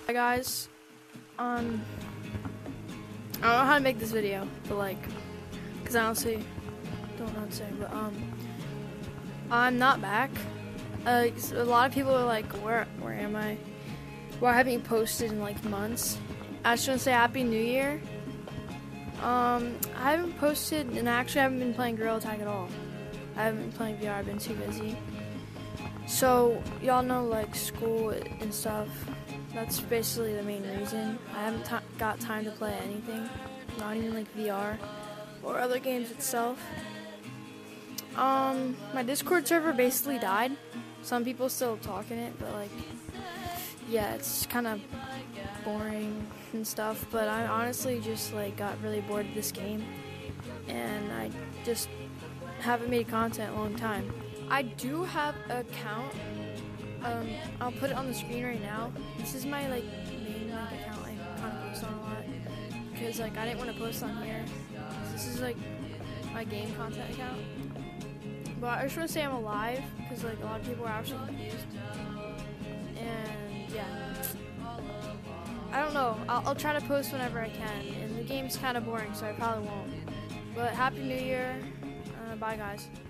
Hi guys, I don't know how to make this video, but cause I honestly don't know what to say, but I'm not back. A lot of people are like, where am I? Well, I haven't posted in months. I just want to say Happy New Year. I haven't posted, and I actually haven't been playing Gorilla Tag at all. I haven't been playing VR, I've been too busy. So, y'all know school and stuff, that's basically the main reason. I haven't got time to play anything, not even VR or other games itself. My Discord server basically died. Some people still talk in it, but yeah, it's kind of boring and stuff, but I honestly just got really bored of this game, and I just haven't made content in a long time. I do have an account. I'll put it on the screen right now. This is my main account I kind of post on a lot, because I didn't want to post on here. This is my game content account. But I just want to say I'm alive, because a lot of people are actually confused. And yeah, I don't know. I'll try to post whenever I can, and the game's kind of boring, so I probably won't. But Happy New Year. Bye guys.